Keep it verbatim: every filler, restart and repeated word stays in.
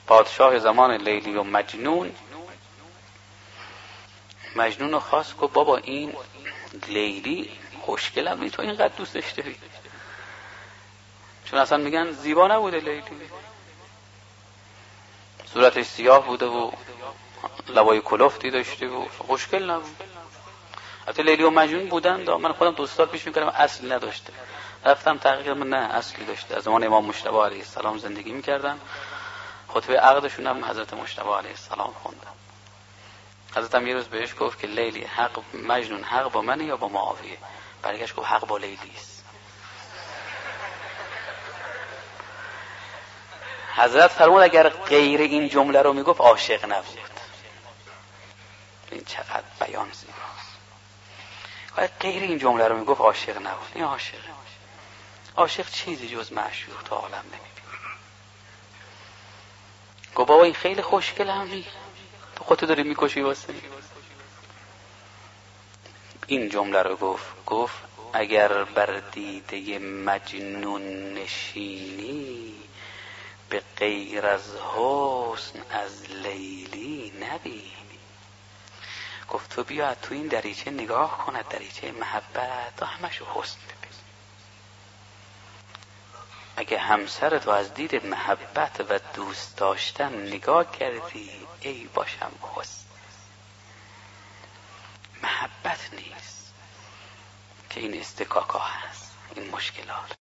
پادشاه زمان لیلی و مجنون مجنون رو خواست که بابا این لیلی خوشگلم نی تو اینقدر دوستش داری؟ چون اصلا میگن زیبا نبوده لیلی، صورتش سیاه بوده و لبای کلفتی داشته و خوشگل نبود. حتی لیلی و مجنون بودن، من خودم دو سال پیش میکردم اصل نداشته، رفتم تحقیق من نه اصلی داشته. از زمان امام مجتبی علیه السلام زندگی میکردن، خطبه عقدشون هم حضرت مجتبی علیه السلام خوندم. حضرت هم یه روز بهش گفت که لیلی حق مجنون حق با منه یا با معاویه؟ برگشت گفت حق با لیلی است. حضرت فرمود اگر غیر این جمله رو میگفت عاشق نبود. این چقدر بیان زیباست. اگر غیر این جمله رو میگفت عاشق نبود. این عاشق عاشق چیزی جز معشوق تو عالم نمیبینی. گفت بابا این خیلی خوشگل همی تو خودتو داری میکشی واسه این جمله رو گفت. گفت اگر بر دیده مجنون نشینی به غیر از حسن از لیلی نبینی. گفت تو بیا تو این دریچه نگاه کن، دریچه محبت تو همشو حسن ببین. اگه همسر تو از دید محبت و دوست داشتن نگاه کردی ای باشم حسن، محبت نیست که این استکاکا هست، این مشکلات.